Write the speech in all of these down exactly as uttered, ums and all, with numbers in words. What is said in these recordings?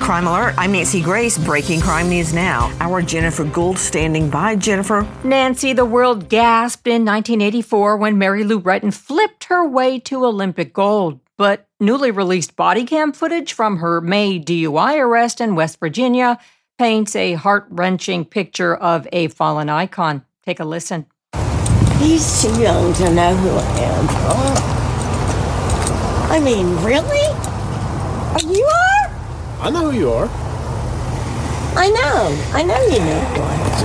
Crime Alert, I'm Nancy Grace. Breaking crime news now. Our Jennifer Gould standing by. Jennifer. Nancy, the world gasped in nineteen eighty-four when Mary Lou Retton flipped her way to Olympic gold. But newly released body cam footage from her May D U I arrest in West Virginia paints a heart-wrenching picture of a fallen icon. Take a listen. He's too young to know who I am. Oh. I mean, really? You are? I know who you are. I know. I know you know who I am.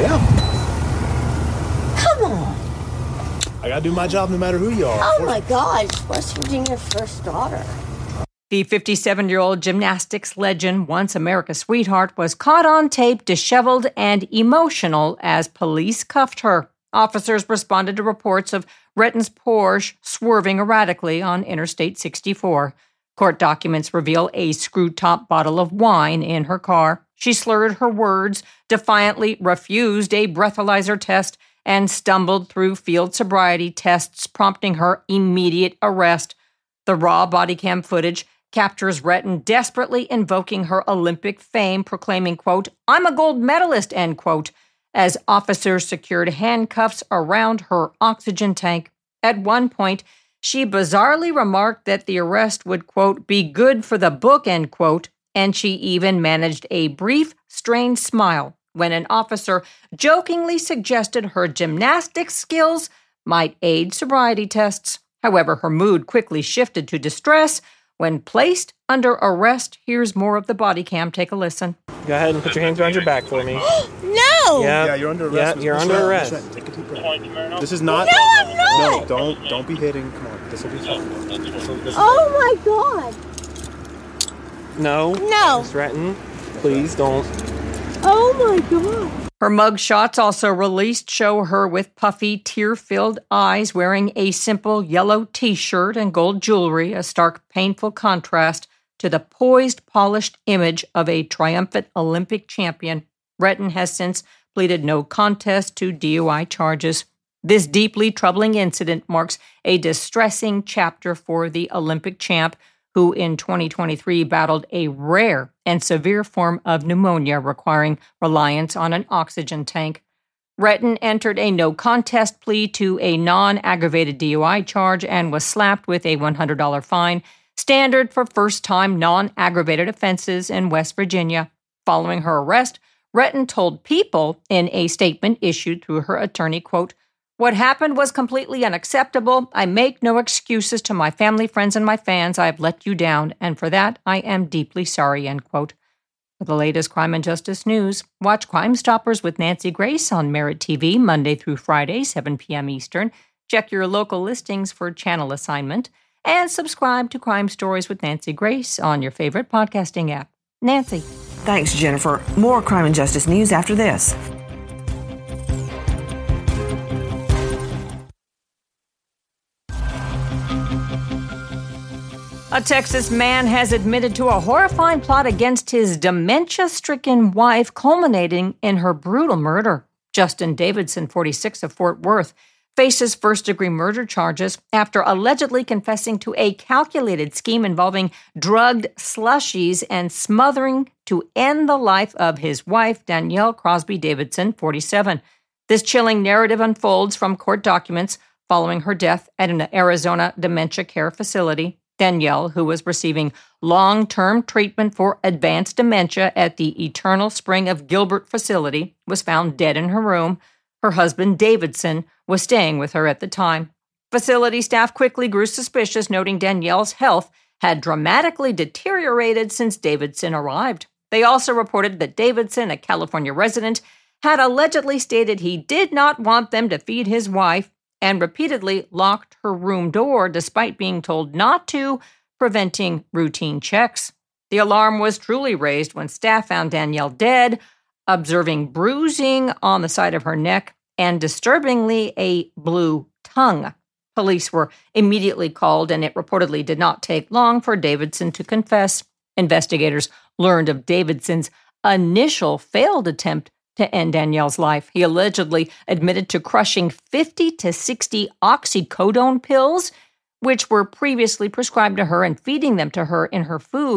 Yeah. Come on. I gotta do my job no matter who you are. Oh my gosh, West Virginia's first daughter. The fifty-seven-year-old gymnastics legend, once America's sweetheart, was caught on tape disheveled and emotional as police cuffed her. Officers responded to reports of Retton's Porsche swerving erratically on Interstate sixty-four. Court documents reveal a screw-top bottle of wine in her car. She slurred her words, defiantly refused a breathalyzer test, and stumbled through field sobriety tests, prompting her immediate arrest. The raw body cam footage captures Retton desperately invoking her Olympic fame, proclaiming, quote, "I'm a gold medalist," end quote, as officers secured handcuffs around her oxygen tank. At one point, she bizarrely remarked that the arrest would, quote, "be good for the book," end quote, and she even managed a brief, strained smile when an officer jokingly suggested her gymnastics skills might aid sobriety tests. However, her mood quickly shifted to distress. When placed under arrest, here's more of the body cam. Take a listen. Go ahead and put your hands around your back for me. No! Yeah, yeah, you're under arrest. Yeah, you're under right. arrest. Right. Take a deep breath. This is not... No, I'm not! No, don't, don't be hitting. Come on, this will be fine. This will, this Oh my god! No. No! Miss Retton, please don't. Oh my god! Her mug shots, also released, show her with puffy, tear-filled eyes wearing a simple yellow T-shirt and gold jewelry, a stark, painful contrast to the poised, polished image of a triumphant Olympic champion. Retton has since pleaded no contest to D U I charges. This deeply troubling incident marks a distressing chapter for the Olympic champ, who in twenty twenty-three battled a rare and severe form of pneumonia requiring reliance on an oxygen tank. Retton entered a no-contest plea to a non-aggravated D U I charge and was slapped with a one hundred dollars fine, standard for first-time non-aggravated offenses in West Virginia. Following her arrest, Retton told People in a statement issued through her attorney, quote, "What happened was completely unacceptable. I make no excuses to my family, friends, and my fans. I have let you down, and for that, I am deeply sorry," end quote. For the latest crime and justice news, watch Crime Stoppers with Nancy Grace on Merit T V Monday through Friday, seven p.m. Eastern. Check your local listings for channel assignment, and subscribe to Crime Stories with Nancy Grace on your favorite podcasting app. Nancy. Thanks, Jennifer. More crime and justice news after this. A Texas man has admitted to a horrifying plot against his dementia-stricken wife, culminating in her brutal murder. Justin Davidson, forty-six, of Fort Worth, faces first-degree murder charges after allegedly confessing to a calculated scheme involving drugged slushies and smothering to end the life of his wife, Danielle Crosby Davidson, forty-seven. This chilling narrative unfolds from court documents following her death at an Arizona dementia care facility. Danielle, who was receiving long-term treatment for advanced dementia at the Eternal Spring of Gilbert facility, was found dead in her room. Her husband, Davidson, was staying with her at the time. Facility staff quickly grew suspicious, noting Danielle's health had dramatically deteriorated since Davidson arrived. They also reported that Davidson, a California resident, had allegedly stated he did not want them to feed his wife and repeatedly locked her room door despite being told not to, preventing routine checks. The alarm was truly raised when staff found Danielle dead, observing bruising on the side of her neck and, disturbingly, a blue tongue. Police were immediately called, and it reportedly did not take long for Davidson to confess. Investigators learned of Davidson's initial failed attempt to end Danielle's life. He allegedly admitted to crushing fifty to sixty oxycodone pills, which were previously prescribed to her, and feeding them to her in her food.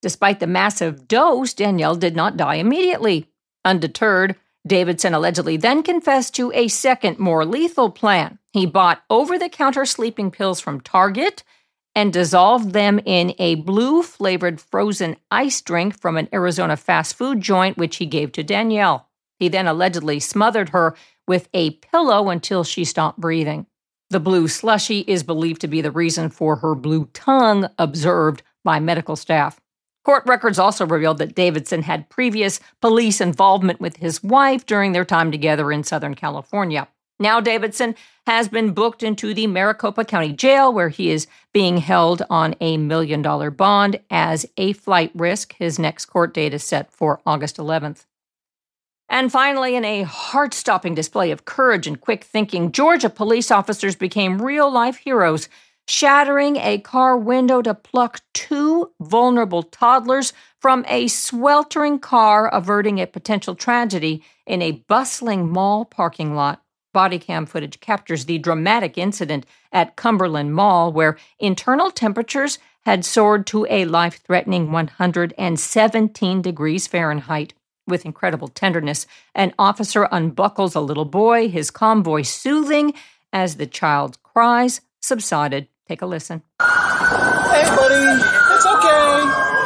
Despite the massive dose, Danielle did not die immediately. Undeterred, Davidson allegedly then confessed to a second, more lethal plan. He bought over-the-counter sleeping pills from Target and dissolved them in a blue-flavored frozen ice drink from an Arizona fast food joint, which he gave to Danielle. He then allegedly smothered her with a pillow until she stopped breathing. The blue slushy is believed to be the reason for her blue tongue, observed by medical staff. Court records also revealed that Davidson had previous police involvement with his wife during their time together in Southern California. Now Davidson has been booked into the Maricopa County Jail, where he is being held on a million-dollar bond as a flight risk. His next court date is set for August eleventh. And finally, in a heart-stopping display of courage and quick thinking, Georgia police officers became real-life heroes, shattering a car window to pluck two vulnerable toddlers from a sweltering car, averting a potential tragedy in a bustling mall parking lot. Body cam footage captures the dramatic incident at Cumberland Mall, where internal temperatures had soared to a life-threatening one hundred seventeen degrees Fahrenheit. With incredible tenderness, an officer unbuckles a little boy, his calm voice soothing as the child's cries subsided. Take a listen. Hey, buddy. It's okay.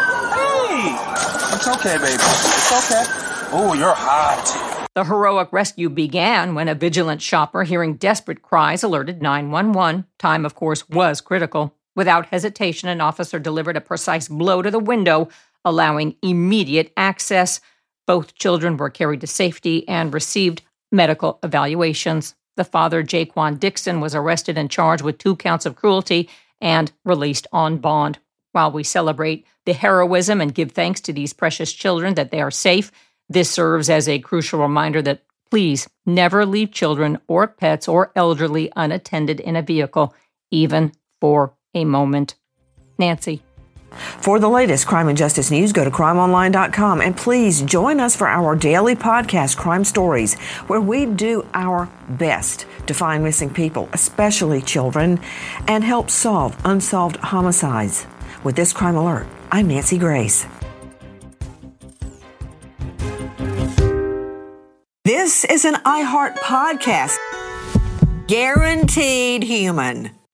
Hey. It's okay, baby. It's okay. Oh, you're hot. The heroic rescue began when a vigilant shopper, hearing desperate cries, alerted nine one one. Time, of course, was critical. Without hesitation, an officer delivered a precise blow to the window, allowing immediate access. Both children were carried to safety and received medical evaluations. The father, Jaquan Dixon, was arrested and charged with two counts of cruelty and released on bond. While we celebrate the heroism and give thanks to these precious children that they are safe, this serves as a crucial reminder that please never leave children or pets or elderly unattended in a vehicle, even for a moment. Nancy. For the latest crime and justice news, go to crime online dot com and please join us for our daily podcast, Crime Stories, where we do our best to find missing people, especially children, and help solve unsolved homicides. With this crime alert, I'm Nancy Grace. This is an iHeart podcast. Guaranteed human.